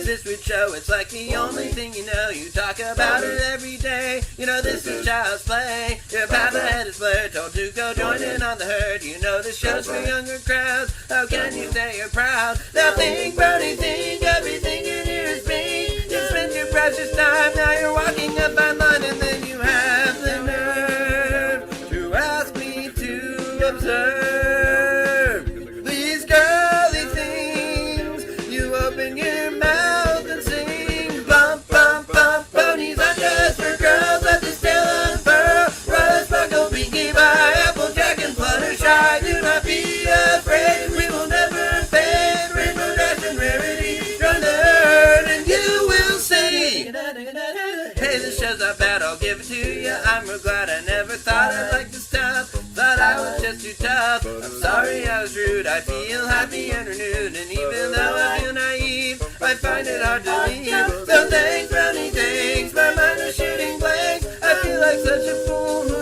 this week's show, it's like the only thing you know. You talk about it every day. You know this is child's play. Your path ahead is blurred, told to go join in on the herd. You know this show's for younger crowds. How can you say you're proud? Now think, Brody, think, everything in here is pink. You spend your precious time, now you're walking up my line, and then you have the nerve to ask me to observe these girly things. You open your mouth and sing, bump, bump, bump. Ponies are just for girls, let this tail unfurl. Ride a sparkle, beaky by Applejack and Fluttershy. Do not be afraid, we will never fade. Rainbow Dash and Rarity, join the herd and you will see. Hey, this show's not bad, I'll give it to you. I'm real glad I never thought I'd like this stuff. Thought I was just too tough. I'm sorry I was rude. I feel happy and renewed. And even though I feel naive, I find it hard to leave. So thanks, Brownie, thanks. My mind is shooting blanks. I feel like such a fool.